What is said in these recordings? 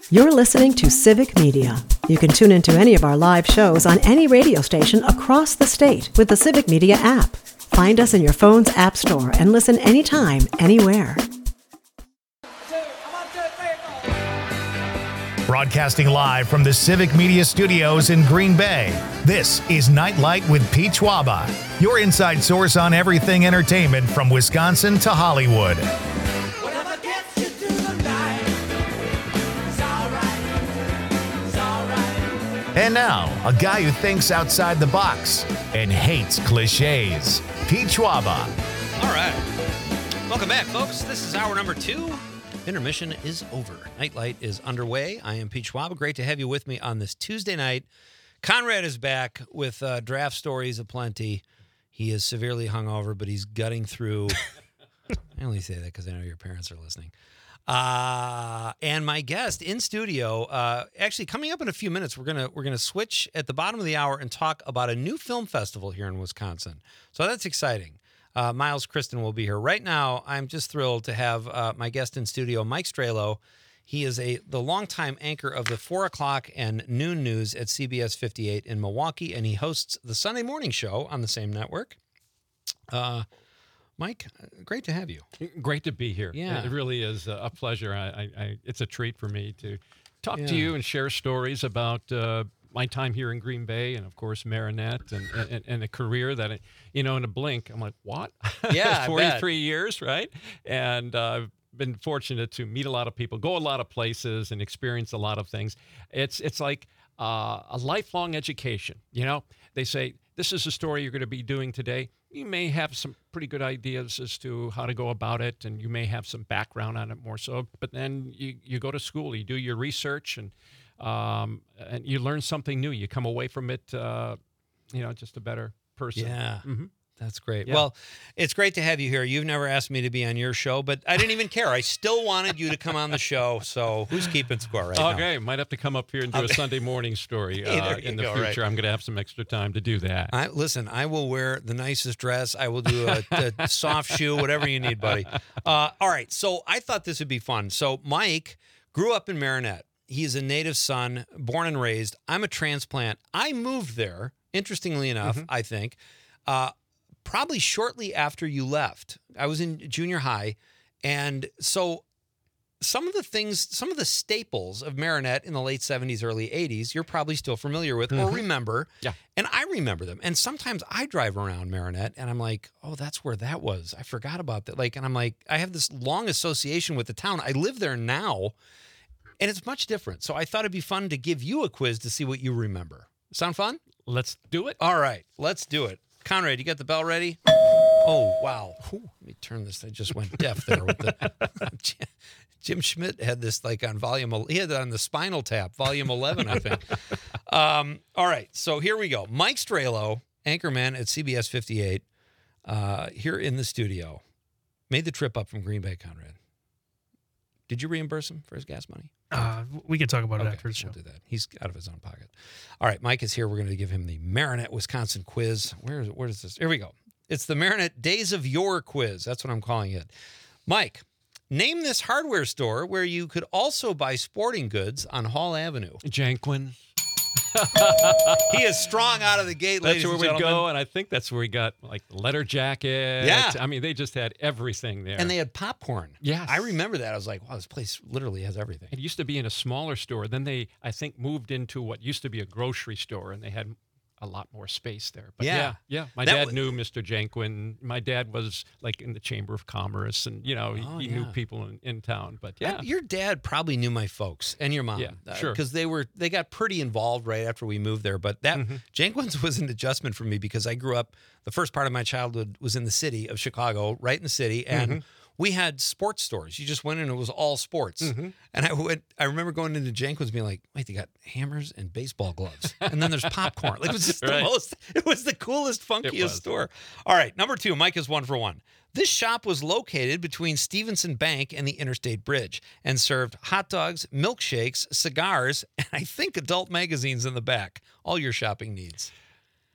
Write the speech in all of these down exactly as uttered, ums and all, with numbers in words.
You're listening to Civic Media. You can tune into any of our live shows on any radio station across the state with the Civic Media app. Find us in your phone's app store and listen anytime, anywhere. Broadcasting live from the Civic Media Studios in Green Bay, this is Nightlight with Pete Schwaba, your inside source on everything entertainment from Wisconsin to Hollywood. And now, a guy who thinks outside the box and hates cliches, Pete Schwaba. All right. Welcome back, folks. This is hour number two. Intermission is over. Nightlight is underway. I am Pete Schwaba. Great to have you with me on this Tuesday night. Conrad is back with uh, draft stories aplenty. He is severely hungover, but he's gutting through. I only say that because I know your parents are listening. Uh, and my guest in studio, uh, actually coming up in a few minutes, we're gonna we're gonna switch at the bottom of the hour and talk about a new film festival here in Wisconsin. So that's exciting. Uh, Miles Kristen will be here. Right now, I'm just thrilled to have uh, my guest in studio, Mike Strelo. He is a the longtime anchor of the four o'clock and noon news at C B S fifty-eight in Milwaukee, and he hosts the Sunday morning show on the same network. Uh, Mike, great to have you. Great to be here. Yeah. It really is a pleasure. I, I, I it's a treat for me to talk yeah. to you and share stories about uh, my time here in Green Bay and, of course, Marinette and, and, and a career that, it, you know, in a blink, I'm like, what? Yeah, forty-three years, right? And uh, I've been fortunate to meet a lot of people, go a lot of places, and experience a lot of things. It's, it's like uh, a lifelong education, you know? They say, this is the story you're going to be doing today. You may have some pretty good ideas as to how to go about it, and you may have some background on it more so. But then you, you go to school, you do your research, and um, and you learn something new. You come away from it, uh, you know, just a better person. Yeah. Mm-hmm. That's great. Yeah. Well, it's great to have you here. You've never asked me to be on your show, but I didn't even care. I still wanted you to come on the show. So who's keeping score right now? Okay, might have to come up here and do a Sunday morning story Hey, uh, there you in the go, future. right. I'm going to have some extra time to do that. I, listen, I will wear the nicest dress. I will do a, a soft shoe, whatever you need, buddy. Uh, all right. So I thought this would be fun. So Mike grew up in Marinette. He's a native son, born and raised. I'm a transplant. I moved there, interestingly enough, Mm-hmm. I think, uh, probably shortly after you left. I was in junior high. And so some of the things, some of the staples of Marinette in the late seventies, early eighties, you're probably still familiar with Mm-hmm. or remember. Yeah. And I remember them. And sometimes I drive around Marinette and I'm like, oh, that's where that was. I forgot about that. Like, and I'm like, I have this long association with the town. I live there now and it's much different. So I thought it'd be fun to give you a quiz to see what you remember. Sound fun? Let's do it. All right, let's do it. Conrad, you got the bell ready? Oh, wow. Whew, let me turn this. I just went deaf there with the Jim Schmidt had this like on volume. He had it on the Spinal Tap, volume eleven, I think. um, all right, so here we go. Mike Strelo, anchorman at C B S fifty-eight, uh, here in the studio, made the trip up from Green Bay. Conrad, did you reimburse him for his gas money? Uh, we can talk about Okay, it after the show. we'll do that. He's out of his own pocket. All right, Mike is here. We're going to give him the Marinette, Wisconsin quiz. Where is it? Where is this? Here we go. It's the Marinette Days of Yore quiz. That's what I'm calling it. Mike, name this hardware store where you could also buy sporting goods on Hall Avenue. Janquin. He is strong out of the gate, That's ladies where and we gentlemen. go, and I think that's where we got like letter jackets. Yeah. I mean, they just had everything there. And they had popcorn. Yes. I remember that. I was like, wow, this place literally has everything. It used to be in a smaller store. Then they, I think, moved into what used to be a grocery store, and they had a lot more space there. But Yeah. yeah, yeah. My That dad wa- knew Mister Janquin. My dad was like in the Chamber of Commerce, and you know, he, Oh, he yeah. knew people in, in town. But yeah, I- your dad probably knew my folks and your mom. Yeah, sure. Because they were they got pretty involved right after we moved there. But that Mm-hmm. Janquin's was an adjustment for me because I grew up. The first part of my childhood was in the city of Chicago, right in the city, and Mm-hmm. we had sports stores. You just went in and it was all sports. Mm-hmm. And I went. I remember going into Janquin's being like, "Wait, they got hammers and baseball gloves, and then there's popcorn." Like it was just the Right. most. It was the coolest, funkiest was. store. All right, number two. Mike is one for one. This shop was located between Stevenson Bank and the Interstate Bridge and served hot dogs, milkshakes, cigars, and I think adult magazines in the back. All your shopping needs.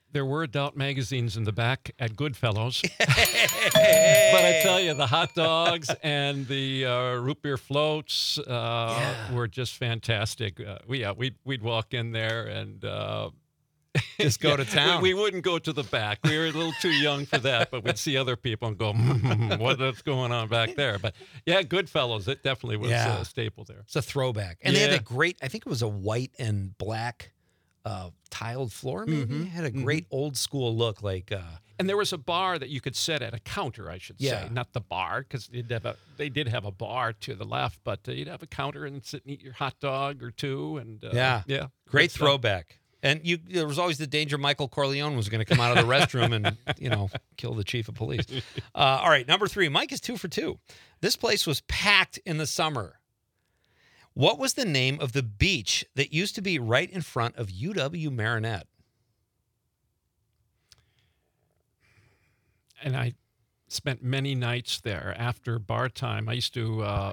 There were adult magazines in the back at Goodfellows. But I tell you, the hot dogs and the uh, root beer floats uh, Yeah. were just fantastic. Uh, we, yeah, we'd, we'd walk in there and uh, Just go yeah, to town. We, we wouldn't go to the back. We were a little too young for that, but we'd see other people and go, mm, what's going on back there? But yeah, Goodfellows, it definitely was Yeah. a staple there. It's a throwback. And they had Yeah. that great, I think it was a white and black uh, tiled floor, maybe. Mhm. It had a great old school look, like, uh, And there was a bar that you could sit at, a counter, I should Yeah. say, not the bar, because they did have a bar to the left, but uh, you'd have a counter and sit and eat your hot dog or two. And uh, Yeah. yeah, great good stuff. throwback. And you, there was always the danger Michael Corleone was going to come out of the restroom and, you know, kill the chief of police. Uh, all right, number three. Mike is two for two. This place was packed in the summer. What was the name of the beach that used to be right in front of U W Marinette? And I spent many nights there after bar time. I used to uh,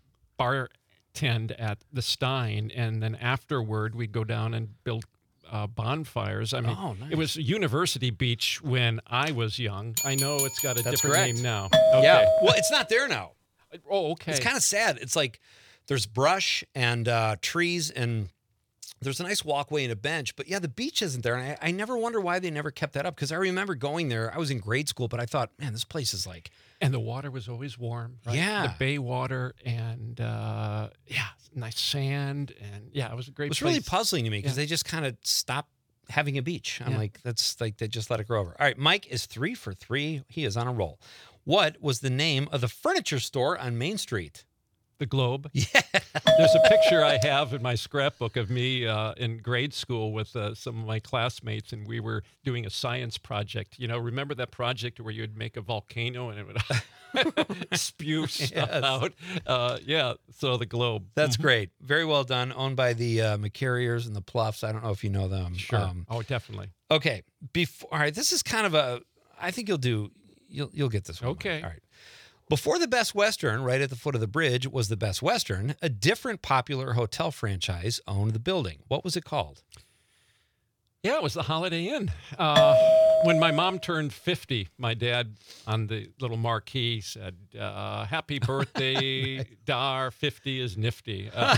bartend at the Stein, and then afterward we'd go down and build uh, bonfires. I mean, Oh, nice. it was University Beach when I was young. I know it's got a That's different correct. name now. Yeah. Okay. Well, it's not there now. Oh, okay. It's kind of sad. It's like there's brush and uh, trees, and there's a nice walkway and a bench. But yeah, the beach isn't there. And I, I never wonder why they never kept that up, because I remember going there. I was in grade school, but I thought, man, this place is like, And the water was always warm. Right? Yeah. The bay water and, uh, yeah, nice sand. And, yeah, it was a great it was place. really puzzling to me because Yeah. they just kind of stopped having a beach. I'm Yeah. like, that's like, they just let it grow over. All right, Mike is three for three. He is on a roll. What was the name of the furniture store on Main Street? The Globe. Yeah. There's a picture I have in my scrapbook of me uh, in grade school with uh, some of my classmates, and we were doing a science project. You know, remember that project where you'd make a volcano and it would spew stuff Yes. out? Uh, yeah, so the Globe. That's great. Very well done. Owned by the uh, McCarriers and the Pluffs. I don't know if you know them. Sure. Um, oh, definitely. Okay. Before, all right. This is kind of a. I think you'll do. You'll you'll get this one. Okay. All right. Before the Best Western, right at the foot of the bridge, was the Best Western. A different popular hotel franchise owned the building. What was it called? Yeah, it was the Holiday Inn. Uh, when my mom turned fifty, my dad on the little marquee said, uh, "Happy birthday, Dar. fifty is nifty." Uh,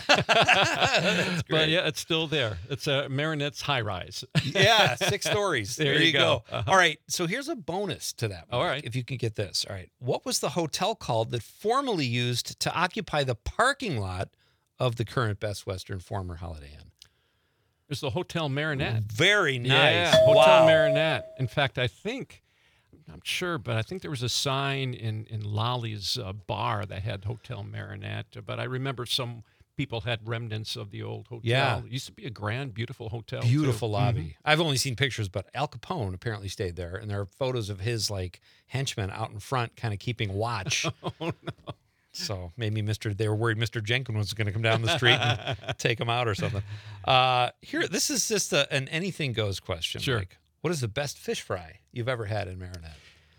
but yeah, it's still there. It's a Marinette's high rise. Yeah, six stories. There There, you you go. go. Uh-huh. All right. So here's a bonus to that. All Mike, right. If you can get this. All right. What was the hotel called that formerly used to occupy the parking lot of the current Best Western, former Holiday Inn? There's the Hotel Marinette. Very nice. Yeah, Hotel Wow. Marinette. In fact, I think, I'm not sure, but I think there was a sign in, in Lolly's uh, bar that had Hotel Marinette. But I remember some people had remnants of the old hotel. Yeah. It used to be a grand, beautiful hotel. too. Beautiful lobby. Mhm. I've only seen pictures, but Al Capone apparently stayed there, and there are photos of his like henchmen out in front, kind of keeping watch. Oh, no. So maybe Mister They were worried Mister Jenkins was going to come down the street and take him out or something. Uh, here, this is just a, an anything goes question. Sure. Mike. What is the best fish fry you've ever had in Marinette?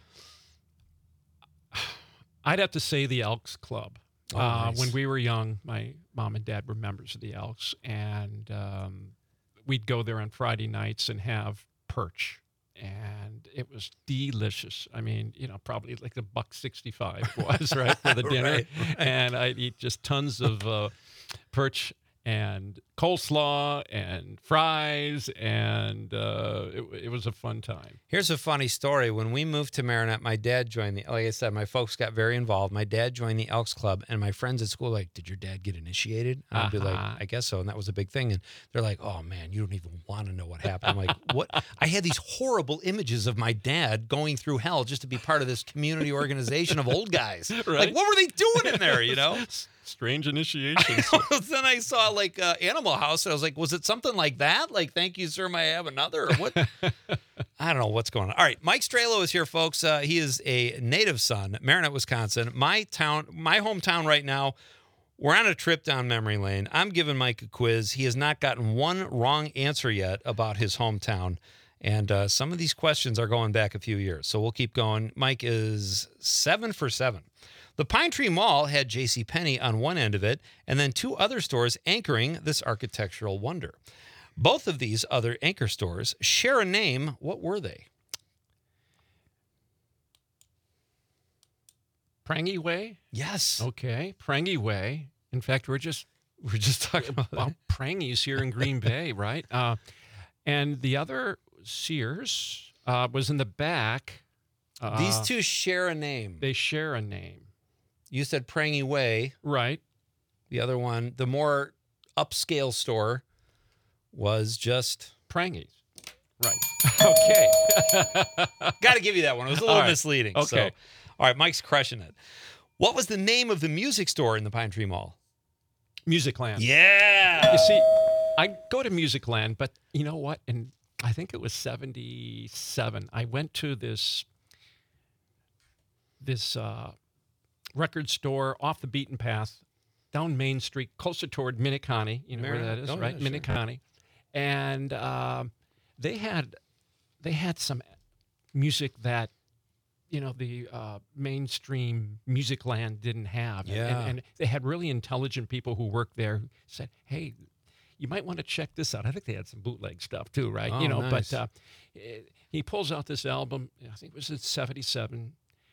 I'd have to say the Elks Club. Oh, uh, nice. When we were young, my mom and dad were members of the Elks, and um, we'd go there on Friday nights and have perch. And it was delicious. I mean, you know, probably like a buck sixty-five was right for the dinner, Right, right. and I'd eat just tons of uh, perch and coleslaw and fries, and uh, it, it was a fun time. Here's a funny story. When we moved to Marinette, my dad joined the, like I said, my folks got very involved. My dad joined the Elks Club, and my friends at school were like, did your dad get initiated? And I'd be like, Uh-huh. I guess so. And that was a big thing. And they're like, oh, man, you don't even want to know what happened. I'm like, what? I had these horrible images of my dad going through hell just to be part of this community organization of old guys. Right. Like, what were they doing in there, you know? Strange initiations. Then I saw like uh, Animal House, and I was like, was it something like that? Like, thank you, sir, may I have another? Or what? I don't know what's going on. All right, Mike Strelo is here, folks. Uh, he is a native son, Marinette, Wisconsin. My town, my hometown right now. We're on a trip down memory lane. I'm giving Mike a quiz. He has not gotten one wrong answer yet about his hometown. And uh, some of these questions are going back a few years. So we'll keep going. Mike is seven for seven. The Pine Tree Mall had JCPenney on one end of it, and then two other stores anchoring this architectural wonder. Both of these other anchor stores share a name. What were they? Prangy Way? Yes. Okay, Prangy Way. In fact, we're just we're just talking about, about Prangies here in Green Bay, right? Uh, and the other Sears uh, was in the back. Uh, These two share a name. They share a name. You said Prangy Way. Right. The other one, the more upscale store, was just Prangies. Right. Okay. Got to give you that one. It was a little All right. misleading. Okay. So, all right, Mike's crushing it. What was the name of the music store in the Pine Tree Mall? Musicland. Yeah. You see, I go to Musicland, but you know what? And I think it was seventy-seven. I went to this this uh, record store off the beaten path, down Main Street, closer toward Minneconne. You know Mary- where that is, oh, right? yeah, sure. Minneconne. And uh, they had they had some music that, you know, the uh, mainstream music land didn't have. And- Yeah. And, and they had really intelligent people who worked there who said, hey, you might want to check this out. I think they had some bootleg stuff too, right? Oh, you know, nice. but uh, eh, he pulls out this album, I think it was in seventy-seven.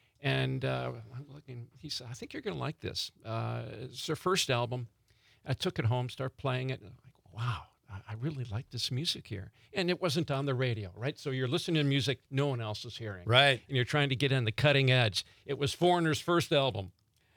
And uh, I'm looking, he said, I think you're going to like this. Uh, it's their first album. I took it home, started playing it. And I'm like, wow, I- I really like this music here. And it wasn't on the radio, right? So you're listening to music no one else is hearing. Right. And you're trying to get on the cutting edge. It was Foreigner's first album.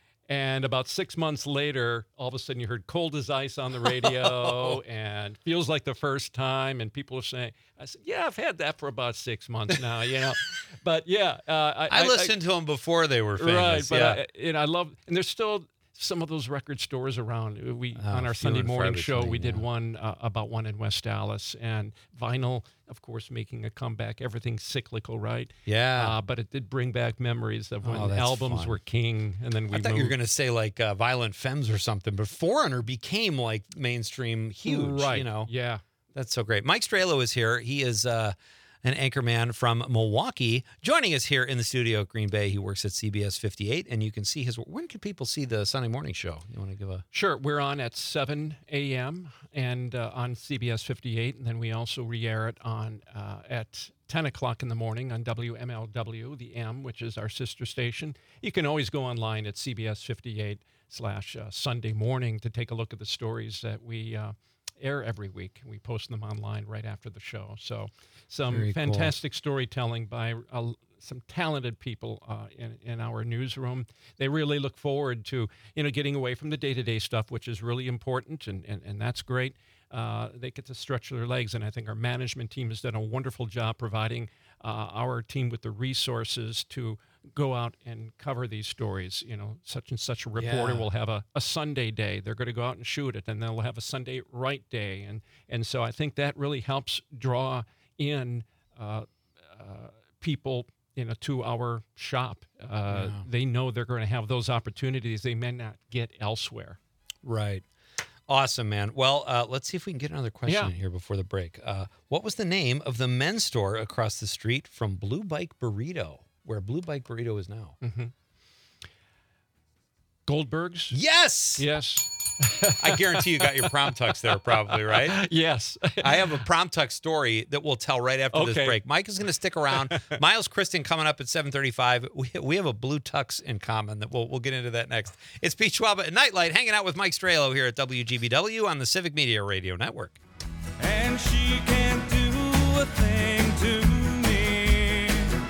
And about six months later, all of a sudden you heard Cold as Ice on the radio and Feels Like the First Time. And people are saying, I said, yeah, I've had that for about six months now, you know. But yeah. Uh, I, I listened to them before they were famous. Right, but yeah. I, and I love, and there's still some of those record stores around. We Oh, on our few Sunday and far morning show, we between, did yeah. one uh, about one in West Dallas, and vinyl, of course, making a comeback. Everything's cyclical, right? Yeah. Uh, but it did bring back memories of when Oh, that's albums fun. were king, and then we I thought moved. you were going to say like uh, Violent Femmes or something, but Foreigner became like mainstream huge. right? You know, Yeah. that's so great. Mike Strelo is here. He is uh, an anchorman from Milwaukee, joining us here in the studio at Green Bay. He works at C B S fifty-eight, and you can see his. When can people see the Sunday morning show? You want to give a Sure. We're on at seven a.m. and uh, on C B S fifty-eight, and then we also re-air it on uh, at ten o'clock in the morning on W M L W, the M, which is our sister station. You can always go online at C B S fifty-eight slash Sunday morning to take a look at the stories that we uh, air every week. We post them online right after the show. So some Very cool. fantastic storytelling by uh, some talented people uh, in, in our newsroom. They really look forward to, you know, getting away from the day-to-day stuff, which is really important, and, and, and that's great. Uh, they get to stretch their legs, and I think our management team has done a wonderful job providing uh, our team with the resources to go out and cover these stories. You know, such and such a reporter Yeah. will have a, a Sunday day. They're going to go out and shoot it, and they'll have a Sunday right day. And, and so I think that really helps draw in uh, uh, people, you know, to our shop. Uh, Yeah. They know they're going to have those opportunities they may not get elsewhere. right? Awesome, man. Well, uh, let's see if we can get another question Yeah. in here before the break. Uh, what was the name of the men's store across the street from Blue Bike Burrito, where Blue Bike Burrito is now? Goldberg's? Yes. Yes. I guarantee you got your prom tux there, probably, right? Yes. I have a prom tux story that we'll tell right after this Okay. break. Mike is going to stick around. Miles Kristen coming up at seven thirty-five. We, we have a blue tux in common that we'll we'll get into that next. It's Pete Schwaba at Nightlight, hanging out with Mike Strelo here at W G B W on the Civic Media Radio Network. And she can't do a thing to me.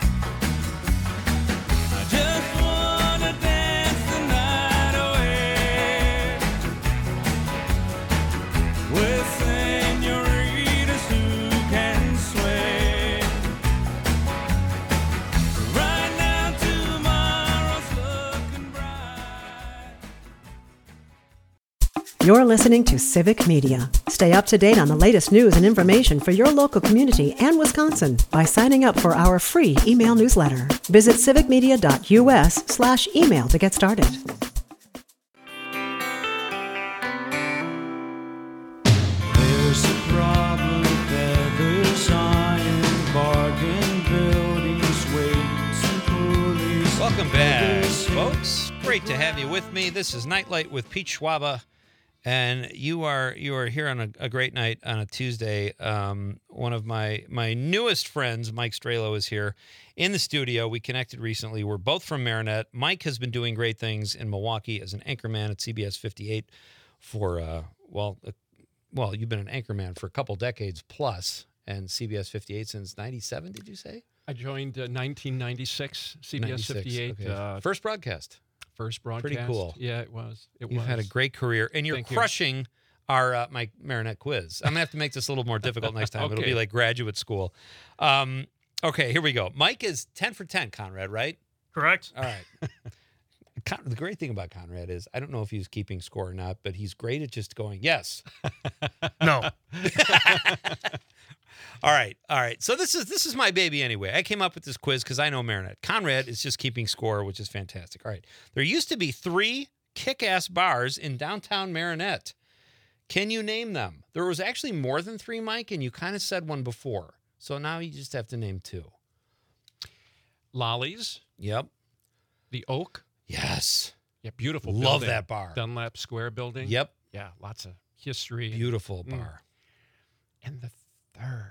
I just wanna dance the night away with senoritas who can sway. Right now, tomorrow's looking bright. You're listening to Civic Media. Stay up to date on the latest news and information for your local community and Wisconsin by signing up for our free email newsletter. Visit civicmedia.us slash email to get started. There's a problem, feathers, iron, bargain buildings, weights and pulleys. Welcome back, folks. Great to have you with me. This is Nightlight with Pete Schwaba And you are you are here on a, a great night on a Tuesday. Um, one of my my newest friends, Mike Strelo, is here in the studio. We connected recently. We're both from Marinette. Mike has been doing great things in Milwaukee as an anchorman at C B S fifty-eight for uh, well, uh, well, you've been an anchorman for a couple decades plus, and C B S fifty-eight since ninety-seven. Did you say? I joined uh, nineteen ninety-six, C B S ninety-six, fifty-eight. okay. Uh, First broadcast. First broadcast. Pretty cool. Yeah, it was. It You've was. had a great career, and you're Thank you. crushing our uh, my Marinette quiz. I'm gonna have to make this a little more difficult next time. It'll Okay. be like graduate school. Um, okay, here we go. Mike is ten for ten, Conrad, right? Correct. All right. Con- the great thing about Conrad is I don't know if he's keeping score or not, but he's great at just going yes. No. All right, all right. So this is this is my baby anyway. I came up with this quiz because I know Marinette. Conrad is just keeping score, which is fantastic. All right. There used to be three kick-ass bars in downtown Marinette. Can you name them? There was actually more than three, Mike, and you kind of said one before. So now you just have to name two. Lollies, Yep. the Oak. Yes. Yeah, beautiful. Love building. that bar. Dunlap Square building. Yep. Yeah, lots of history. and- Beautiful bar. And the third.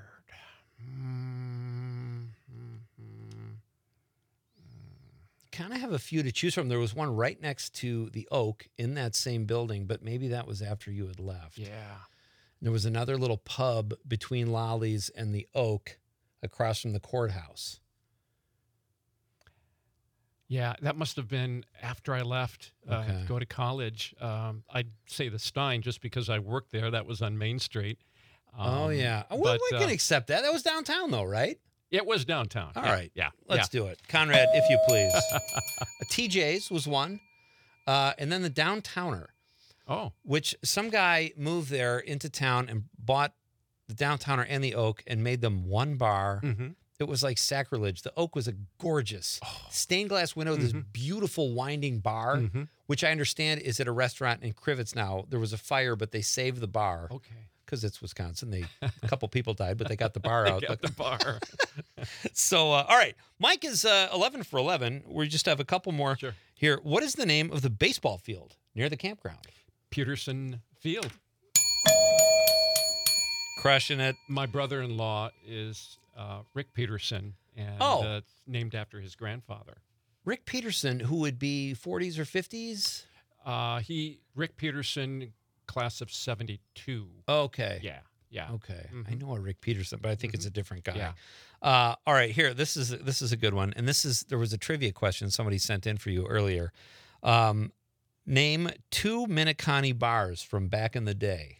Mm, mm, mm. Kind of have a few to choose from. There was one right next to the Oak in that same building, but maybe that was after you had left. Yeah. There was another little pub between Lollies and the Oak across from the courthouse. Yeah, that must have been after I left uh, Okay. to go to college. Um, I'd say the Stein just because I worked there. That was on Main Street. oh, Um, yeah. Well, but, we can uh, accept that. That was downtown, though, right? It was downtown. All yeah, right. Yeah. Let's do it. Conrad, if you please. T J's was one. Uh, and then the Downtowner, yeah. Oh, which some guy moved there into town and bought the Downtowner and the Oak and made them one bar. mm-hmm. It was like sacrilege. The Oak was a gorgeous stained glass window, this beautiful winding bar, Mm-hmm. which I understand is at a restaurant in Crivets now. There was a fire, but they saved the bar Okay. because it's Wisconsin. They a couple people died, but they got the bar out. Got the bar. So, uh, all right. Mike is uh, eleven for eleven. We just have a couple more Sure. here. What is the name of the baseball field near the campground? Peterson Field. Crushing it. My brother-in-law is uh, Rick Peterson, and Oh. uh, it's named after his grandfather. Rick Peterson, who would be forties or fifties? Uh, he Rick Peterson, class of seventy-two. Okay. Yeah, yeah. Okay. I Mhm. know a Rick Peterson, but I think it's a different guy. Yeah. Uh, all right, here. This is this is a good one. And this is there was a trivia question somebody sent in for you earlier. Um, name two Minneconne bars from back in the day.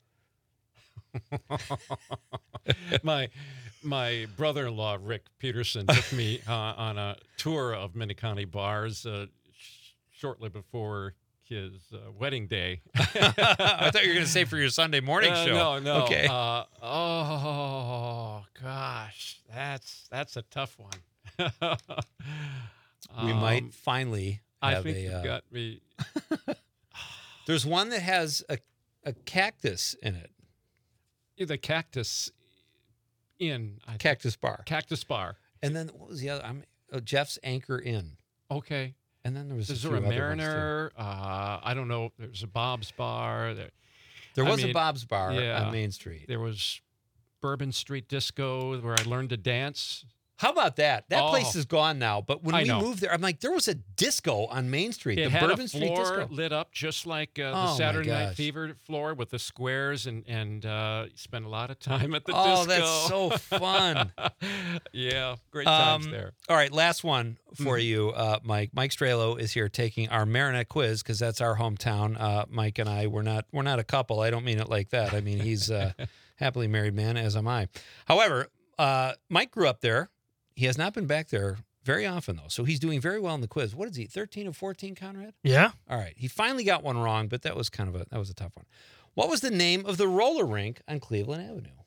my my brother-in-law Rick Peterson took me uh, on a tour of Minneconne bars uh, sh- shortly before his uh, wedding day. I thought you were going to say for your Sunday morning Uh, show. No, no. Okay. Uh, oh gosh, that's that's a tough one. we Um, might finally I have think a. you Uh, got me. there's one that has a a cactus in it. The Cactus Inn. I think. Cactus bar. Cactus Bar. And then what was the other? I'm oh, Jeff's Anchor Inn. Okay. And then there was Is a there a few other ones, too. Mariner? Uh, I don't know. There's a Bob's Bar. There, There I was a mean, Bob's Bar yeah. on Main Street. there was Bourbon Street Disco where I learned to dance. How about that? That Oh. place is gone now. But when I we know. moved there, I'm like, there was a disco on Main Street. It the had Bourbon a Street floor Disco. lit up just like uh, Oh, the my Saturday Night gosh. Fever floor with the squares, and and uh, you spend a lot of time at the Oh, disco. that's so fun. Yeah, great times Um, there. All right, last one for Mhm. you, uh, Mike. Mike Strelo is here taking our Marinette quiz because that's our hometown. Uh, Mike and I, we're not we're not a couple. I don't mean it like that. I mean he's a happily married man, as am I. However, uh, Mike grew up there. He has not been back there very often though, so he's doing very well in the quiz. What is he? thirteen of fourteen, Conrad? Yeah. All right, he finally got one wrong, but that was kind of a that was a tough one. What was the name of the roller rink on Cleveland Avenue?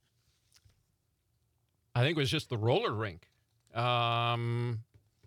I think it was just the roller rink. Um,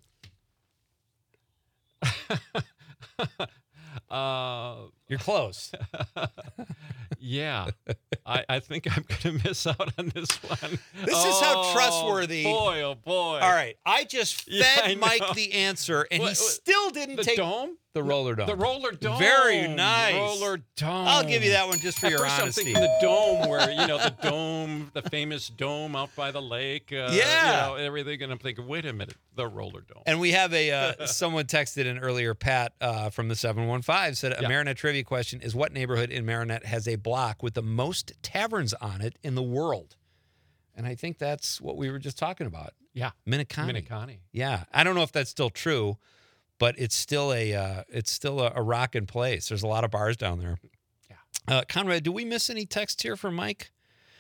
uh, You're close. yeah, I, I think I'm going to miss out on this one. This is how Oh, trustworthy- Boy, oh boy! All right, I just fed Yeah, I Mike know. the answer, and he What- what- still didn't the take dome. The Roller Dome. The Roller Dome. Very nice. Roller Dome. I'll give you that one just for At your first honesty. I'm thinking the dome, where you know the dome, the famous dome out by the lake. Uh, Yeah. You know, everything, and I'm thinking, wait a minute, the Roller Dome. And we have a uh, someone texted in earlier, Pat uh, from the seven one five said a Yeah. Marinette trivia question is what neighborhood in Marinette has a block with the most taverns on it in the world? And I think that's what we were just talking about. Yeah, Minneconne. Minneconne. Yeah, I don't know if that's still true, but it's still a uh, it's still a, a rockin' place. There's a lot of bars down there. Yeah. Uh, Conrad, do we miss any text here from Mike?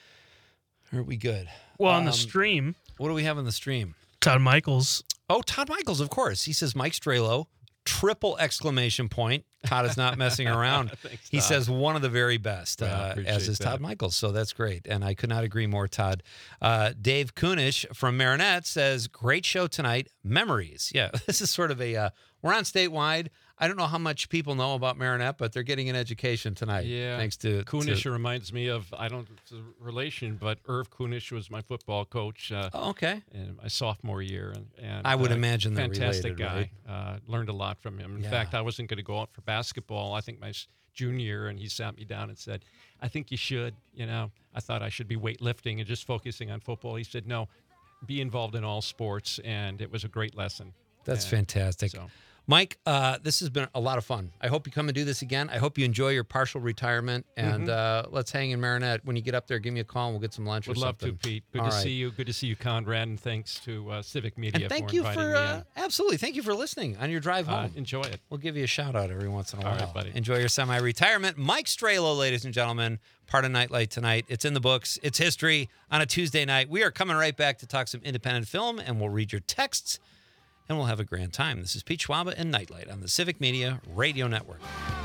Or are we good? Well, on the Um, stream, What do we have on the stream? Todd Michaels. Oh, Todd Michaels, of course. He says Mike Strelo, triple exclamation point. Todd is not messing around. Thanks, He Todd. says one of the very best, Yeah, I uh, appreciate as is Todd that. Michaels. So that's great. And I could not agree more, Todd. Uh, Dave Kunish from Marinette says, great show tonight. Memories. Yeah, this is sort of a, uh, we're on statewide. I don't know how much people know about Marinette, but they're getting an education tonight. Yeah. Thanks to Kunish to- reminds me of, I don't, it's a relation, but Irv Kunish was my football coach uh, Oh, okay. in my sophomore year. And, and I would uh, imagine they're fantastic related, guy. Uh, learned a lot from him. In Yeah. fact, I wasn't going to go out for basketball, I think my s- junior year, and he sat me down and said, I think you should. You know, I thought I should be weightlifting and just focusing on football. He said, no, be involved in all sports. And it was a great lesson. That's And fantastic. So. Mike, uh, this has been a lot of fun. I hope you come and do this again. I hope you enjoy your partial retirement, and uh, let's hang in Marinette. When you get up there, give me a call, and we'll get some lunch Would or love something. to, Pete. Good All to right. see you. Good to see you, Conrad. And thanks to uh, Civic Media And thank for you inviting for me uh, absolutely. Thank you for listening on your drive in. Uh, home. enjoy it. We'll give you a shout out every once in a All while. right, buddy. Enjoy your semi-retirement. Mike Strelo, ladies and gentlemen, part of Nightlight tonight. It's in the books. It's history on a Tuesday night. We are coming right back to talk some independent film, and we'll read your texts, and we'll have a grand time. This is Pete Schwaba and Nightlight on the Civic Media Radio Network.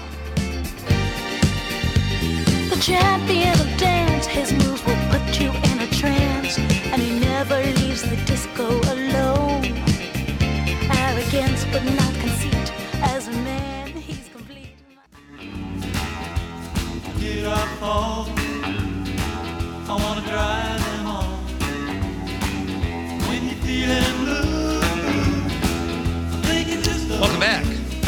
The champion of dance, his moves will put you in a trance, and he never leaves the disco alone. Arrogance, but not conceit. As a man, he's complete. Get up home. I wanna drive them home. When you're feeling blue, I think it's just a Welcome back.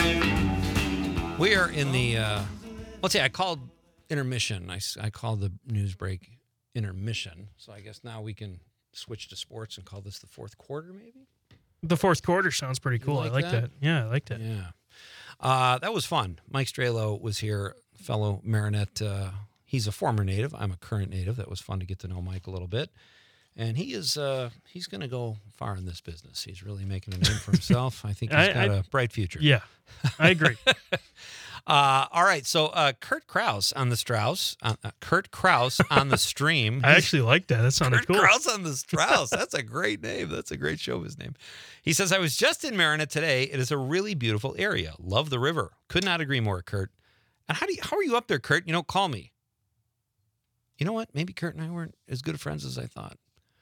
We are in the, uh, let's see, I called intermission. I, s- I called the news break intermission. So I guess now we can switch to sports and call this the fourth quarter, maybe? The fourth quarter sounds pretty cool. like I like that? that? Yeah, I liked it. Yeah. Uh, that was fun. Mike Strelo was here, fellow Marinette. Uh, he's a former native. I'm a current native. That was fun to get to know Mike a little bit. And he is uh, he's going to go far in this business. He's really making a name for himself. I think he's I- got I- a bright future. Yeah, I agree. Uh, all right. So uh, Kurt Kraus on the Strauss. Uh, uh, Kurt Kraus on the stream. I actually liked that. That sounded Kurt cool. Kraus on the Strauss. That's a great name. That's a great showbiz name. He says, I was just in Marinette today. It is a really beautiful area. Love the river. Could not agree more, Kurt. And how do you, how are you up there, Kurt? You know, call me. You know what? Maybe Kurt and I weren't as good of friends as I thought.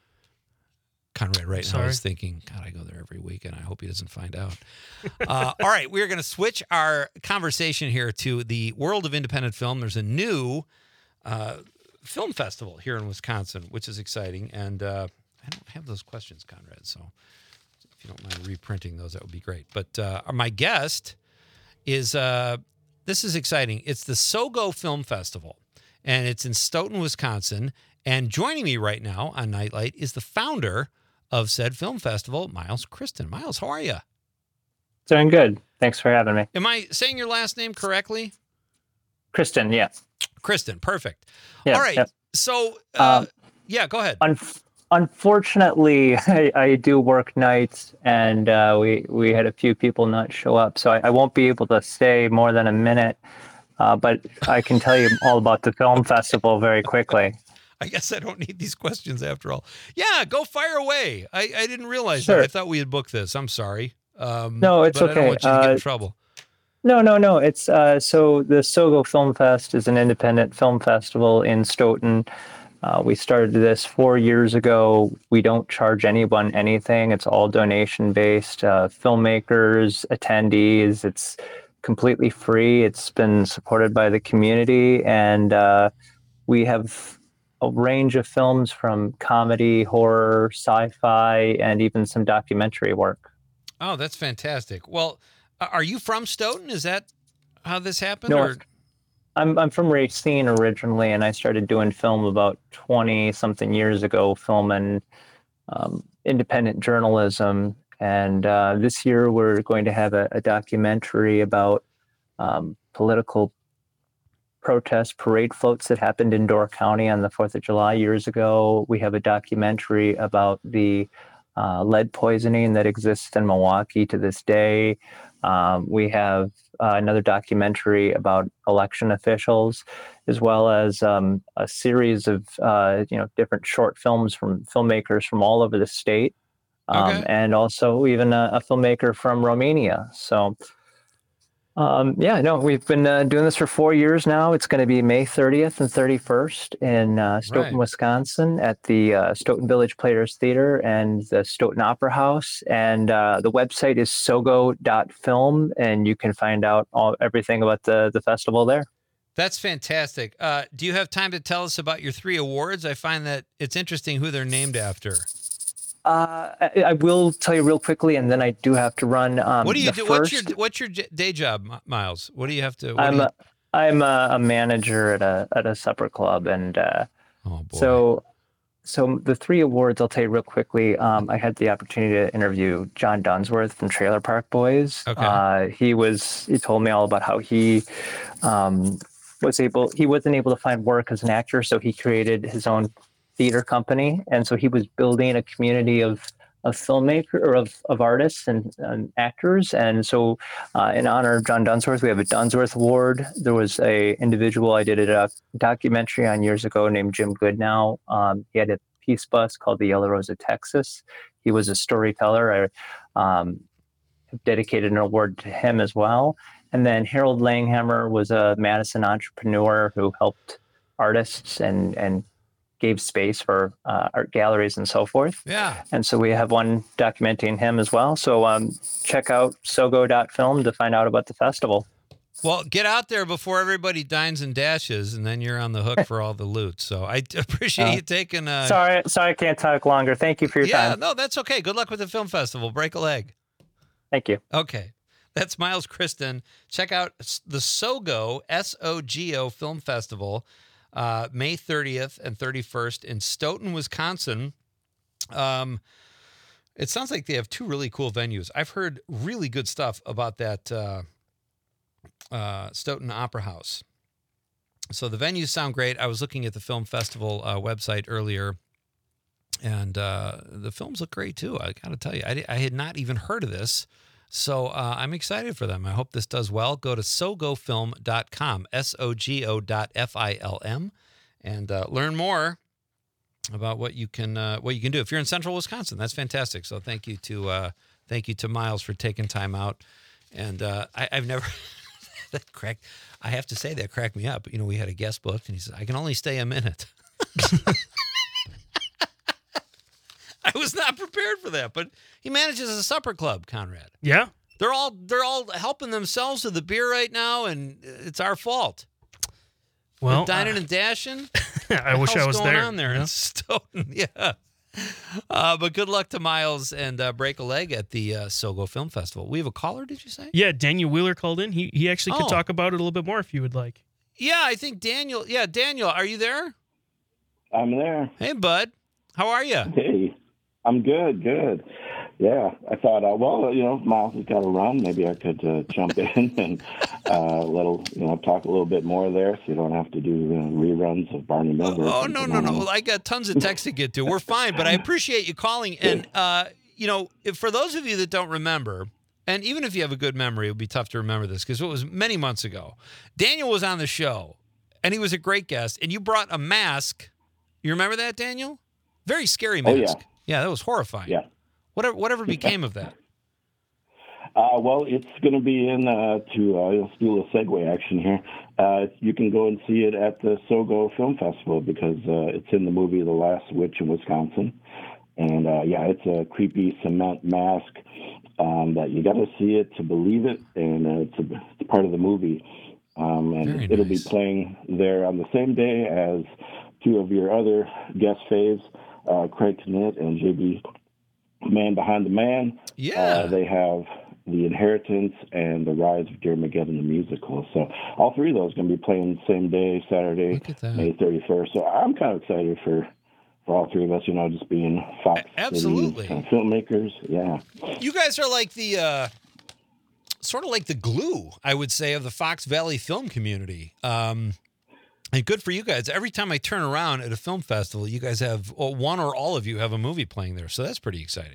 Conrad right now Sorry. is thinking, God, I go there every week, and I hope he doesn't find out. uh, all right, we're going to switch our conversation here to the world of independent film. There's a new uh, film festival here in Wisconsin, which is exciting. And uh, I don't have those questions, Conrad, so if you don't mind reprinting those, that would be great. But uh, my guest is, uh, this is exciting. It's the SOGO Film Festival, and it's in Stoughton, Wisconsin. And joining me right now on Nightlight is the founder of said film festival, Miles Kristen. Miles, how are you? Doing good. Thanks for having me. Am I saying your last name correctly? Kristen, yeah. Kristen, perfect. Yeah, All right. yeah. So, uh, Um, yeah, go ahead. Unf- unfortunately, I, I do work nights, and uh, we, we had a few people not show up, so I, I won't be able to stay more than a minute, uh, but I can tell you all about the film festival very quickly. I guess I don't need these questions after all. Yeah, go fire away. I, I didn't realize Sure. that. I thought we had booked this. I'm sorry. Um, No, it's but I don't okay. want you to get in Uh, trouble. No, no, no. It's uh, so the SOGO Film Fest is an independent film festival in Stoughton. Uh, we started this four years ago. We don't charge anyone anything. It's all donation based. Uh, filmmakers, attendees. It's completely free. It's been supported by the community, and uh, we have a range of films from comedy, horror, sci-fi, and even some documentary work. Oh, that's fantastic. Well, Are you from Stoughton? Is that how this happened? No, or? I'm I'm from Racine originally, and I started doing film about twenty something years ago, film and um, independent journalism. And uh, this year we're going to have a, a documentary about um, political protest parade floats that happened in Door County on the fourth of July years ago. We have a documentary about the uh, lead poisoning that exists in Milwaukee to this day. Um, we have uh, another documentary about election officials, as well as um, a series of uh, you know different short films from filmmakers from all over the state, um, Okay. and also even a, a filmmaker from Romania. So. Um, yeah, no, we've been uh, doing this for four years now. It's going to be May thirtieth and thirty-first in uh, Stoughton, Right. Wisconsin at the uh, Stoughton Village Players Theater and the Stoughton Opera House. And uh, the website is sogo dot film, and you can find out all everything about the, the festival there. That's fantastic. Uh, do you have time to tell us about your three awards? I find that it's interesting who they're named after. Uh, I, I will tell you real quickly, and then I do have to run. Um, What do you the do? First, What's your What's your j- day job, M- Miles? What do you have to? What I'm do you, a, I'm a, a manager at a at a supper club, and uh, oh boy. so so the three awards I'll tell you real quickly. Um, I had the opportunity to interview John Dunsworth from Trailer Park Boys. Okay. Uh, he was he told me all about how he um, was able he wasn't able to find work as an actor, so he created his own theater company, and so he was building a community of of filmmaker or of, of artists and, and actors. And so uh, in honor of John Dunsworth, we have a Dunsworth Award. There was a individual I did a doc- documentary on years ago named Jim Goodnow. Um, he had a Peace Bus called the Yellow Rose of Texas. He was a storyteller. I um, dedicated an award to him as well. And then Harold Langhammer was a Madison entrepreneur who helped artists and, and gave space for uh, art galleries and so forth. yeah. And so we have one documenting him as well. So um, check out sogo dot film to find out about the festival. Well, get out there before everybody dines and dashes, and then you're on the hook for all the loot. So I appreciate Uh, you taking. Uh, Sorry, sorry I can't talk longer. Thank you for your yeah, time. no, that's okay. Good luck with the film festival. Break a leg. Thank you. Okay. That's Miles Kristen. Check out the SOGO, S O G O Film Festival, uh, May thirtieth and thirty-first in Stoughton, Wisconsin. Um, it sounds like they have two really cool venues. I've heard really good stuff about that uh, uh, Stoughton Opera House. So the venues sound great. I was looking at the film festival uh, website earlier, and uh, the films look great too. I got to tell you, I, I had not even heard of this. So uh, I'm excited for them. I hope this does well. Go to sogo film dot com, S O G O dot F I L M, and uh, learn more about what you can uh, what you can do. If you're in Central Wisconsin, that's fantastic. So thank you to uh, thank you to Miles for taking time out. And uh, I, I've never that cracked. I have to say that cracked me up. You know, we had a guest booked, and he said, "I can only stay a minute." I was not prepared for that, but he manages a supper club, Conrad. Yeah. They're all they're all helping themselves to the beer right now, and it's our fault. Well, They're dining uh, and dashing. I What wish the I hell's was going there. on there you know? in Stoughton? Yeah. Uh, but good luck to Miles and uh, break a leg at the uh, Sogo Film Festival. We have a caller, did you say? Yeah, Daniel Wheeler called in. He he actually could Oh. talk about it a little bit more if you would like. Yeah, I think Daniel. Yeah, Daniel, are you there? I'm there. Hey, bud. How are you? Hey, I'm good, good. Yeah, I thought, uh, well, you know, Miles has got to run. Maybe I could uh, jump in and uh, little, you know, talk a little bit more there, so you don't have to do uh, reruns of Barney Miller. Oh, no, no, no. Well, I got tons of texts to get to. We're fine, but I appreciate you calling. And, uh, you know, if, for those of you that don't remember, and even if you have a good memory, it would be tough to remember this because it was many months ago. Daniel was on the show, and he was a great guest, and you brought a mask. You remember that, Daniel? Very scary Oh, mask. yeah. Yeah, that was horrifying. Yeah. Whatever, whatever became of that. Uh, well, it's going to be in uh, to uh, let's do a little segue action here. Uh, you can go and see it at the Sogo Film Festival because uh, it's in the movie The Last Witch in Wisconsin. And uh, yeah, it's a creepy cement mask um, that you got to see it to believe it, and uh, it's, a, it's part of the movie. Um, and Very it'll nice. be playing there on the same day as two of your other guest faves, uh, Craig Knit and J B Man Behind the Man. Yeah. Uh, they have The Inheritance, and The Rise of Dearmageddon, the musical. So all three of those are going to be playing the same day, Saturday, Look at that. May thirty-first. So I'm kind of excited for, for all three of us, you know, just being Fox A- absolutely. City, uh, filmmakers. Yeah. You guys are like the, uh, sort of like the glue, I would say, of the Fox Valley film community. Um, and good for you guys. Every time I turn around at a film festival, you guys have, well, one or all of you have a movie playing there. So that's pretty exciting.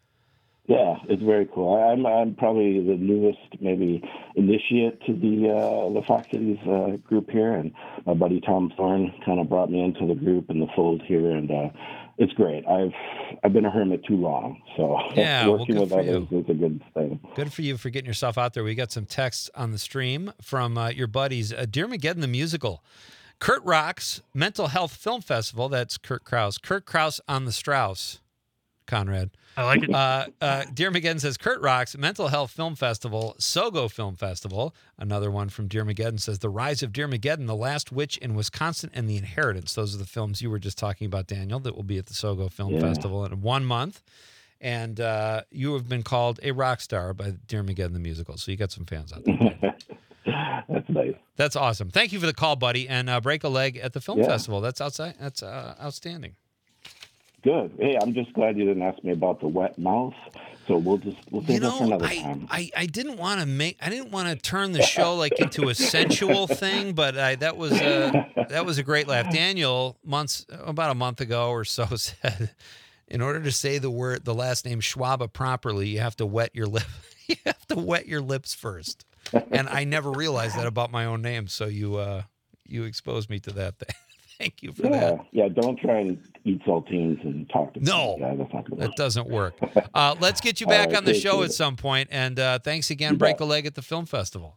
Yeah, it's very cool. I'm I'm probably the newest, maybe initiate to the uh, the Fox Cities uh, group here, and my buddy Tom Thorne kind of brought me into the group and the fold here, and uh, it's great. I've I've been a hermit too long, so Yeah, well, working good with for others you. is a good thing. Good for you for getting yourself out there. We got some texts on the stream from uh, your buddies. Uh, Dearmageddon the Musical. Kurt Rock's Mental Health Film Festival. That's Kurt Krause. Kurt Krause on the Strauss, Conrad. I like it. Uh, uh, Dearmageddon says Kurt Rock's Mental Health Film Festival, Sogo Film Festival. Another one from Dearmageddon says The Rise of Dearmageddon, The Last Witch in Wisconsin, and The Inheritance. Those are the films you were just talking about, Daniel, that will be at the Sogo Film Yeah. Festival in one month. And uh, you have been called a rock star by Dearmageddon the Musical. So you got some fans out there. That's nice. That's awesome. Thank you for the call, buddy. And uh, break a leg at the film Yeah. festival. That's outside. That's uh, outstanding. Good. Hey, I'm just glad you didn't ask me about the wet mouth. So we'll just we'll You save that for know, another I, time. I, I didn't want to make I didn't want to turn the show like into a sensual thing, but I, that was a, that was a great laugh. Daniel months about a month ago or so said, in order to say the word the last name Schwabe properly, you have to wet your lip. You have to wet your lips first. And I never realized that about my own name, so you uh, you exposed me to that. Thank you for yeah, that. yeah. Don't try and eat saltines and talk to No, people. Yeah, that's not gonna work. that doesn't work. Uh, let's get you All back right, on the show appreciate at it. some point, and uh, thanks again. You Break bet. a leg at the film festival.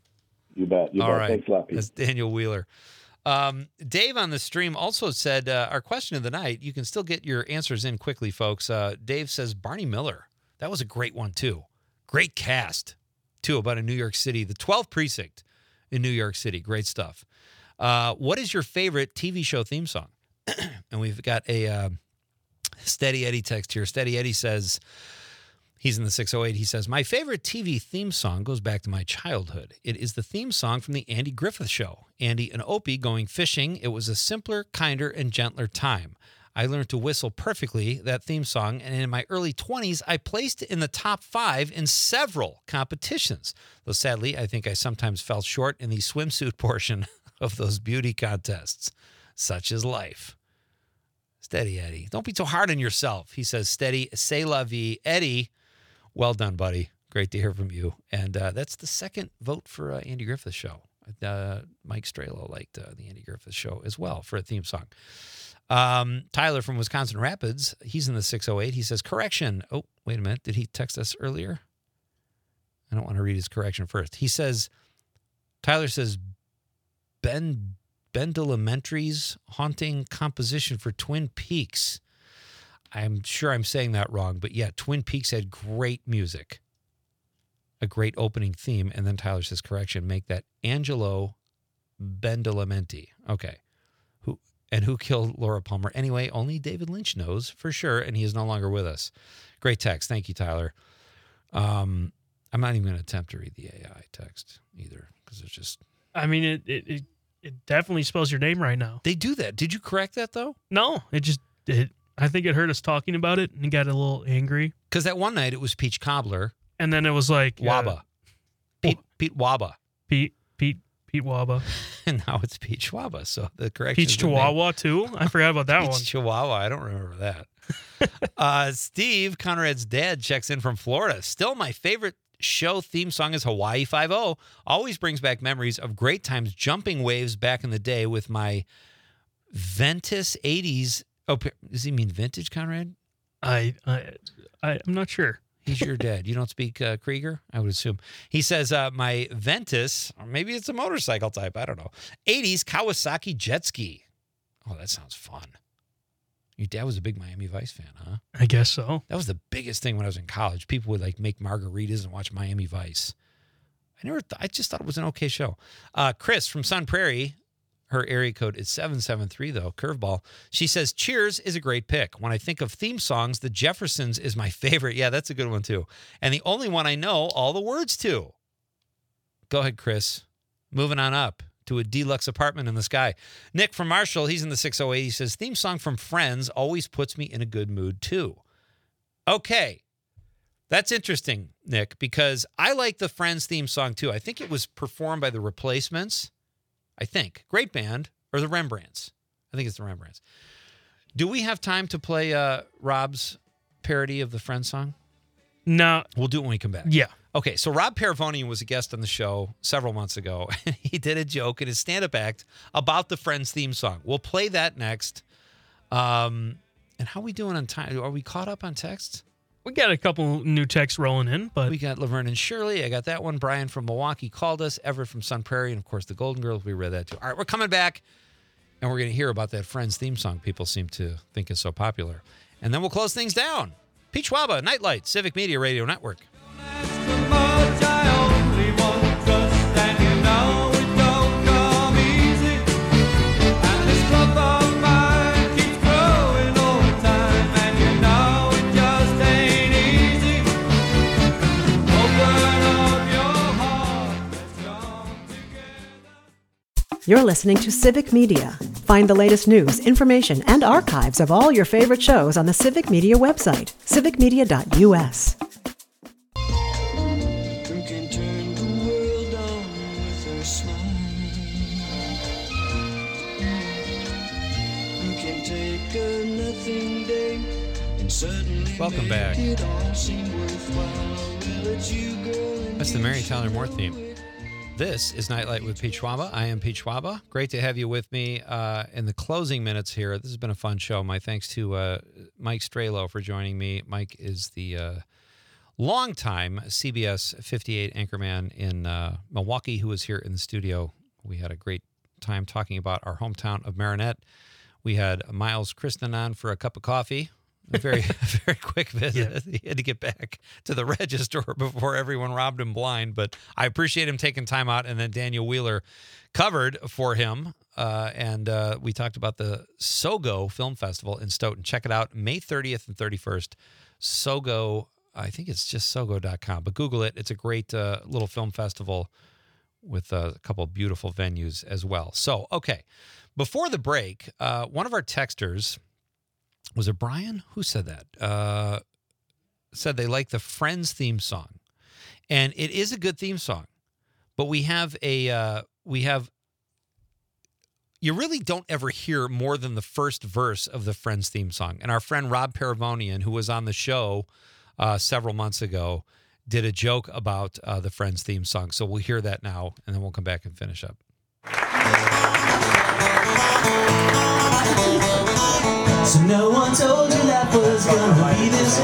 You bet. You All bet. right, Thanks a lot, Pete. that's Daniel Wheeler. Um, Dave on the stream also said uh, our question of the night. You can still get your answers in quickly, folks. Uh, Dave says Barney Miller. That was a great one too. Great cast too about in New York City, the twelfth precinct in New York City. Great stuff. Uh, what is your favorite T V show theme song? And we've got a uh, Steady Eddie text here. Steady Eddie says, he's in the six oh eight. He says, my favorite T V theme song goes back to my childhood. It is the theme song from the Andy Griffith Show. Andy and Opie going fishing. It was a simpler, kinder, and gentler time. I learned to whistle perfectly that theme song, and in my early twenties, I placed it in the top five in several competitions. Though sadly, I think I sometimes fell short in the swimsuit portion of those beauty contests. Such is life. Steady, Eddie. Don't be too hard on yourself. He says, steady, c'est la vie. Eddie, well done, buddy. Great to hear from you. And uh, that's the second vote for uh, Andy Griffith's show. Uh, Mike Strelo liked uh, the Andy Griffith show as well for a theme song. Um, Tyler from Wisconsin Rapids, he's in the six oh eight. He says, correction. Oh, wait a minute. Did he text us earlier? I don't want to read his correction first. He says, Tyler says, Ben Bendelamentary's haunting composition for Twin Peaks. I'm sure I'm saying that wrong, but yeah, Twin Peaks had great music, a great opening theme. And then Tyler says, correction, make that Angelo Bendelamenti. Okay. Who and who killed Laura Palmer? Anyway, only David Lynch knows for sure, and he is no longer with us. Great text. Thank you, Tyler. Um, I'm not even going to attempt to read the A I text either, because it's just... I mean, it, it it it definitely spells your name right now. They do that. Did you correct that, though? No, it just it. I think it heard us talking about it and he got a little angry. Because that one night it was Peach Cobbler. And then it was like Waba. Uh, Pete, Pete Waba. Pete Pete Pete Waba. And now it's Peach Waba. So the correction Peach Chihuahua too. I forgot about that Peach one. Chihuahua. I don't remember that. uh, Steve, Conrad's dad, checks in from Florida. Still my favorite show theme song is Hawaii Five-O. Always brings back memories of great times jumping waves back in the day with my Ventus eighties. Oh, does he mean vintage, Conrad? I I, I I'm not sure. He's your dad. You don't speak uh, Krieger? I would assume. He says, uh, my Ventus, or maybe it's a motorcycle type, I don't know. eighties Kawasaki jet ski. Oh, that sounds fun. Your dad was a big Miami Vice fan, huh? I guess so. That was the biggest thing when I was in college. People would like make margaritas and watch Miami Vice. I never, th- I just thought it was an okay show. Uh, Chris from Sun Prairie, Her area code is seven seven three, though, curveball. She says, Cheers is a great pick. When I think of theme songs, The Jeffersons is my favorite. Yeah, that's a good one, too. And the only one I know all the words to. Go ahead, Chris. Moving on up to a deluxe apartment in the sky. Nick from Marshall, he's in the six oh eight. He says, theme song from Friends always puts me in a good mood, too. Okay. That's interesting, Nick, because I like the Friends theme song, too. I think it was performed by the Replacements. I think. Great band. Or the Rembrandts. I think it's the Rembrandts. Do we have time to play uh, Rob's parody of the Friends song? No. We'll do it when we come back. Yeah. Okay, so Rob Paravonian was a guest on the show several months ago, and he did a joke in his stand-up act about the Friends theme song. We'll play that next. Um, and how are we doing on time? Are we caught up on texts? We got a couple new texts rolling in, but we got Laverne and Shirley. I got that one. Brian from Milwaukee called us. Everett from Sun Prairie, and of course the Golden Girls. We read that too. All right, we're coming back, and we're going to hear about that Friends theme song people seem to think is so popular. And then we'll close things down. Pete Schwaba, Nightlight, Civic Media Radio Network. You're listening to Civic Media. Find the latest news, information, and archives of all your favorite shows on the Civic Media website, civic media dot u s. Welcome back. That's the Mary Tyler Moore theme. This is Nightlight with Pete Schwaba. I am Pete Schwaba. Great to have you with me uh, in the closing minutes here. This has been a fun show. My thanks to uh, Mike Strelo for joining me. Mike is the uh, longtime C B S fifty-eight anchorman in uh, Milwaukee who was here in the studio. We had a great time talking about our hometown of Marinette. We had Miles Kristen on for a cup of coffee. A very, very quick visit. Yeah. He had to get back to the register before everyone robbed him blind. But I appreciate him taking time out. And then Daniel Wheeler covered for him. Uh, and uh, we talked about the SOGO Film Festival in Stoughton. Check it out, May thirtieth and thirty-first. SOGO, I think it's just sogo dot com. But Google it. It's a great uh, little film festival with uh, a couple of beautiful venues as well. So, okay. Before the break, uh, one of our texters... Was it Brian? Who said that? Uh, said they like the Friends theme song. And it is a good theme song. But we have a, uh, we have, you really don't ever hear more than the first verse of the Friends theme song. And our friend Rob Paravonian, who was on the show uh, several months ago, did a joke about uh, the Friends theme song. So we'll hear that now, and then we'll come back and finish up. So no one told you that was gonna be this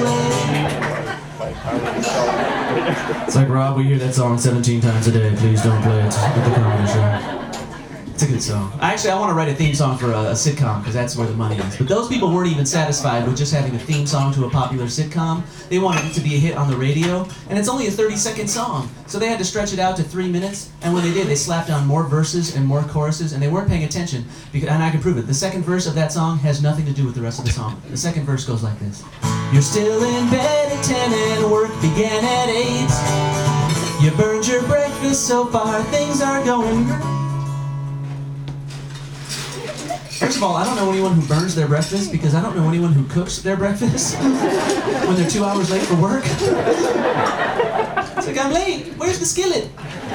way. It's like, Rob, we hear that song seventeen times a day. Please don't play it at the comedy show. It's a good song. Actually, I want to write a theme song for a, a sitcom because that's where the money is. But those people weren't even satisfied with just having a theme song to a popular sitcom. They wanted it to be a hit on the radio, and it's only a thirty-second song. So they had to stretch it out to three minutes, and when they did, they slapped on more verses and more choruses, and they weren't paying attention. Because, and I can prove it. The second verse of that song has nothing to do with the rest of the song. The second verse goes like this. You're still in bed at ten and work began at eight. You burned your breakfast so far, things are going great. First of all, I don't know anyone who burns their breakfast because I don't know anyone who cooks their breakfast when they're two hours late for work. It's like, I'm late. Where's the skillet?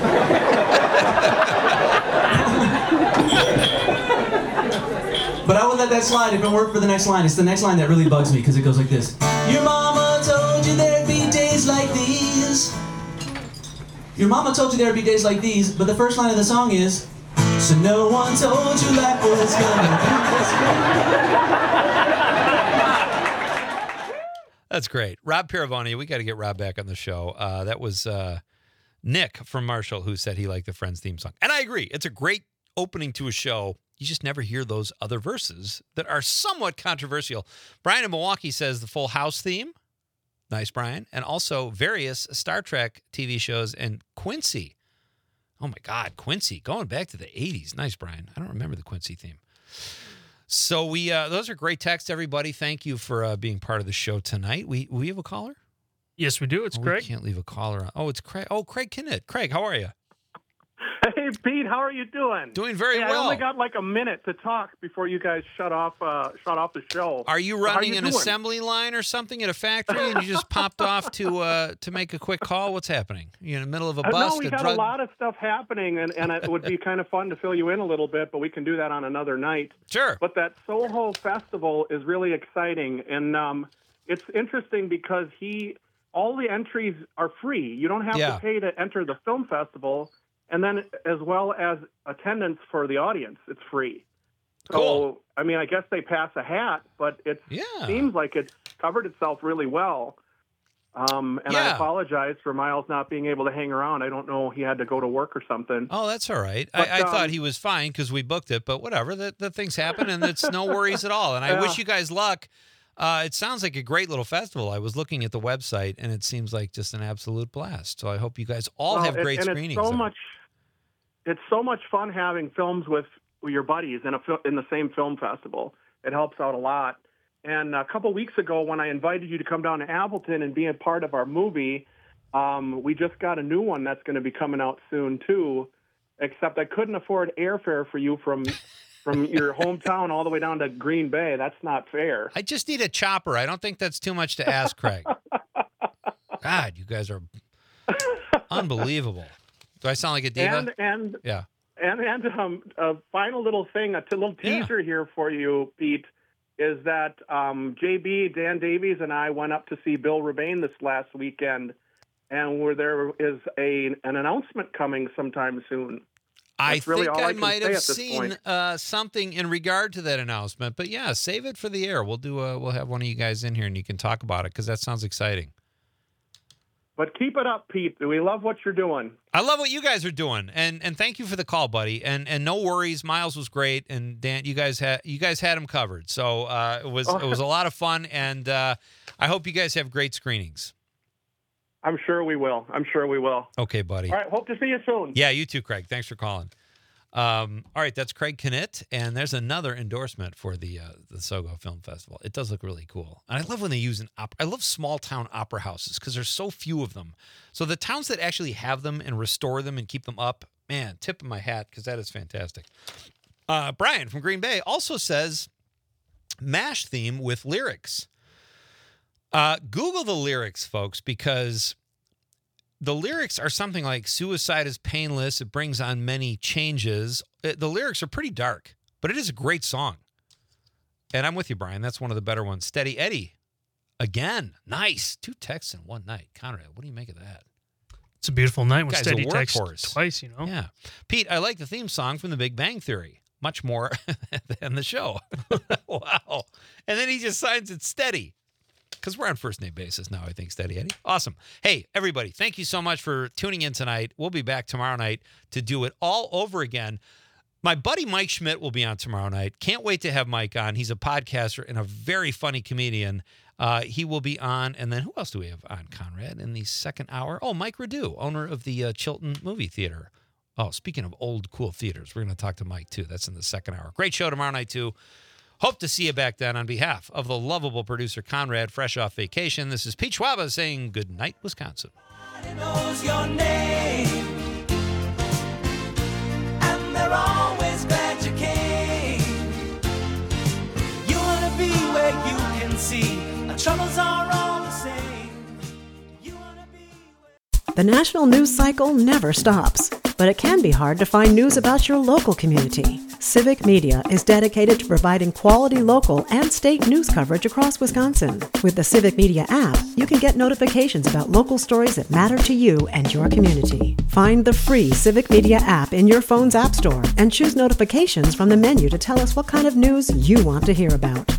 But I would let that slide if it worked for the next line. It's the next line that really bugs me because it goes like this. Your mama told you there'd be days like these. Your mama told you there'd be days like these, but the first line of the song is, so no one told you life was gonna be this way. That's great. Rob Paravoni, we got to get Rob back on the show. Uh, that was uh, Nick from Marshall who said he liked the Friends theme song. And I agree. It's a great opening to a show. You just never hear those other verses that are somewhat controversial. Brian in Milwaukee says the Full House theme. Nice, Brian. And also various Star Trek T V shows and Quincy. Oh my God, Quincy, going back to the eighties. Nice, Brian. I don't remember the Quincy theme. So we, uh, those are great texts, everybody. Thank you for uh, being part of the show tonight. We we have a caller? Yes, we do. It's oh, Craig. We can't leave a caller on. Oh, it's Craig. Oh, Craig Kinnett. Craig, how are you? Hey, Pete, how are you doing? Doing very hey, well. I only got like a minute to talk before you guys shut off uh, shut off the show. Are you So how running you an doing? assembly line or something at a factory, and you just popped off to uh, to make a quick call? What's happening? You in the middle of a Uh, bust? no, we a got drug? a lot of stuff happening, and, and it would be kind of fun to fill you in a little bit, but we can do that on another night. Sure. But that Soho Festival is really exciting, and um, it's interesting because he all the entries are free. You don't have Yeah. to pay to enter the film festival, and then as well as attendance for the audience, it's free. So, Cool. I mean, I guess they pass a hat, but it Yeah. seems like it's covered itself really well. Um, and I Yeah. apologize for Miles not being able to hang around. I don't know. He had to go to work or something. Oh, that's all right. But, I, I thought um, he was fine because we booked it, but whatever. The, the things happen, and it's no worries at all. And I Yeah. wish you guys luck. Uh, it sounds like a great little festival. I was looking at the website, and it seems like just an absolute blast. So I hope you guys all Well, have and- great and screenings. It's so there. much. It's so much fun having films with your buddies in a fil- in the same film festival. It helps out a lot. And a couple weeks ago, when I invited you to come down to Appleton and be a part of our movie, um, we just got a new one that's going to be coming out soon too. Except I couldn't afford airfare for you from from your hometown all the way down to Green Bay. That's not fair. I just need a chopper. I don't think that's too much to ask, Craig. God, you guys are unbelievable. Do I sound like a diva? And and yeah. And and um, a final little thing, a t- little Yeah. teaser here for you, Pete, is that um, J B, Dan Davies, and I went up to see Bill Rebane this last weekend, and where there is a an announcement coming sometime soon. I That's really think all I, I can might say have at this seen point. uh, something in regard to that announcement, but yeah, save it for the air. We'll do. A, we'll have one of you guys in here, and you can talk about it because that sounds exciting. But keep it up, Pete. We love what you're doing. I love what you guys are doing, and and thank you for the call, buddy. And and no worries, Miles was great, and Dan, you guys had you guys had him covered. So uh, it was it was a lot of fun, and uh, I hope you guys have great screenings. I'm sure we will. I'm sure we will. Okay, buddy. All right. Hope to see you soon. Yeah, you too, Craig. Thanks for calling. Um, all right, that's Craig Kinnett, and there's another endorsement for the uh, the Sogo Film Festival. It does look really cool, and I love when they use an opera. I love small town opera houses because there's so few of them. So the towns that actually have them and restore them and keep them up, man, tip of my hat because that is fantastic. Uh, Brian from Green Bay also says MASH theme with lyrics. Uh, Google the lyrics, folks, because the lyrics are something like suicide is painless. It brings on many changes. It, the lyrics are pretty dark, but it is a great song. And I'm with you, Brian. That's one of the better ones. Steady Eddie. Again. Nice. Two texts in one night. Conrad, what do you make of that? It's a beautiful night with Guy's steady a text workhorse. twice, you know? Yeah. Pete, I like the theme song from The Big Bang Theory much more than the show. Wow. And then he just signs it Steady. Because we're on first name basis now, I think, Steady Eddie. Awesome. Hey, everybody, thank you so much for tuning in tonight. We'll be back tomorrow night to do it all over again. My buddy Mike Schmidt will be on tomorrow night. Can't wait to have Mike on. He's a podcaster and a very funny comedian. Uh, he will be on. And then who else do we have on, Conrad, in the second hour? Oh, Mike Radu, owner of the uh, Chilton Movie Theater. Oh, speaking of old, cool theaters, we're going to talk to Mike, too. That's in the second hour. Great show tomorrow night, too. Hope to see you back then. On behalf of the lovable producer Conrad, fresh off vacation, this is Pete Schwaba saying good night, Wisconsin. Knows your name, and they're always glad you came. You wanna be where you can see our troubles are all the same. You wanna be where... The national news cycle never stops, but it can be hard to find news about your local community. Civic Media is dedicated to providing quality local and state news coverage across Wisconsin. With the Civic Media app, you can get notifications about local stories that matter to you and your community. Find the free Civic Media app in your phone's app store and choose notifications from the menu to tell us what kind of news you want to hear about.